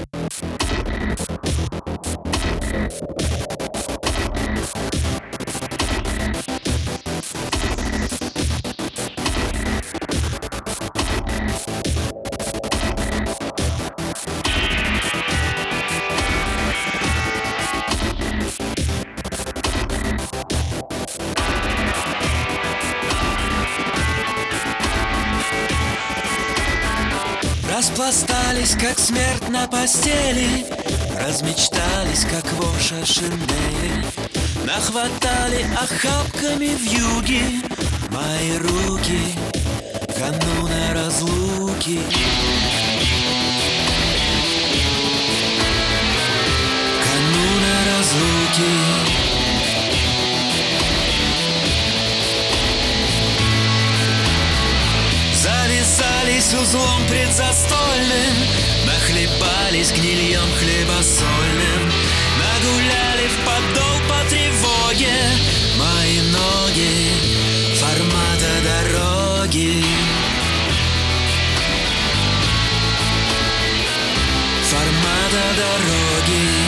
Распластались, как смерть на постели, размечтались, как вошь о шинели. Нахватали охапками вьюги мои руки кануна разлуки. Кануна разлуки. Зависались узлом предзастольным, нахлебались гнильем хлебосольным, нагуляли в подол по тревоге мои ноги формата дороги. Формата дороги.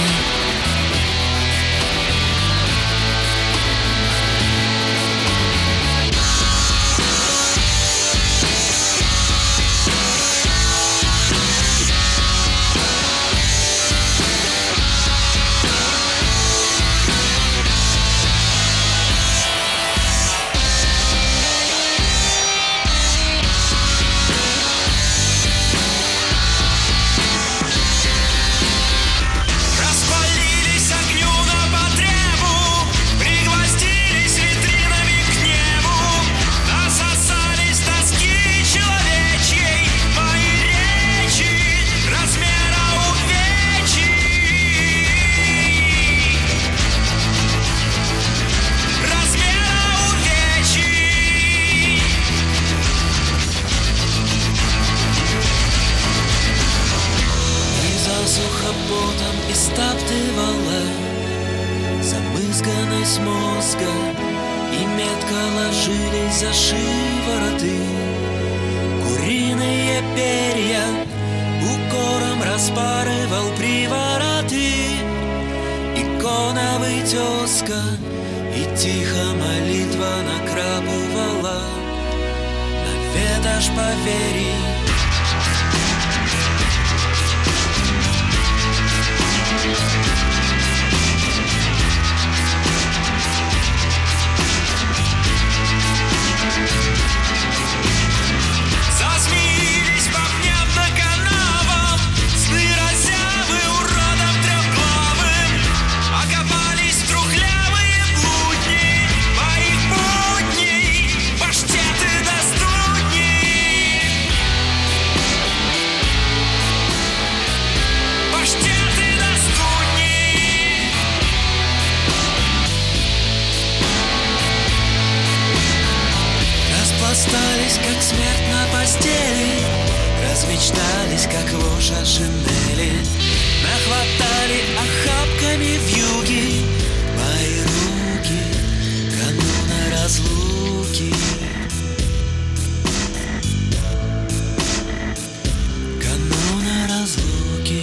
Потом истаптывала замызганность мозга, и метко ложились за шивороты куриные перья. Укором распарывал привороты иконовый тезка, и тихо молитва накрапывала на ветошь поверий. Засмеялись по пням да канавам сны разявы уродом трехглавым, окопались трухлявые блудни моих будней, паштеты да студни. Паштеты да студни. Распластались, как смерть на постели, размечтались, как вошь о шинели, нахватали охапками вьюги мои руки кануна разлуки. Кануна разлуки.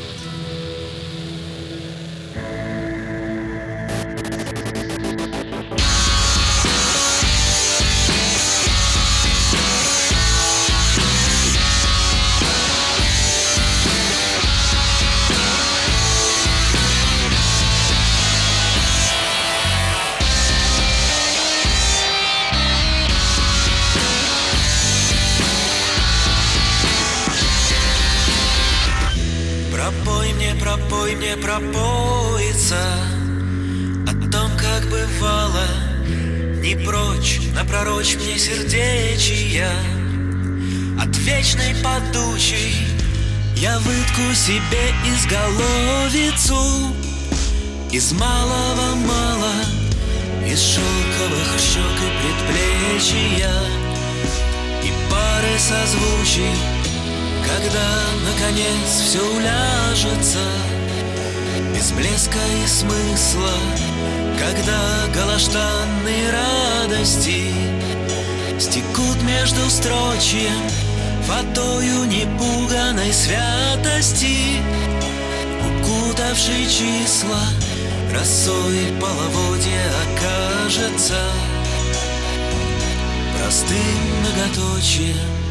Пропой мне пропоится о том, как бывало, не прочь, напророчь мне сердечия. От вечной подучей я вытку себе изголовицу, из малого мало, из шелковых щек и предплечья, и пары созвучий, когда, наконец, все уляжется, без блеска и смысла, когда голоштанные радости стекут между строчьем водою непуганой святости. Путавший числа росой половодье окажется простым многоточием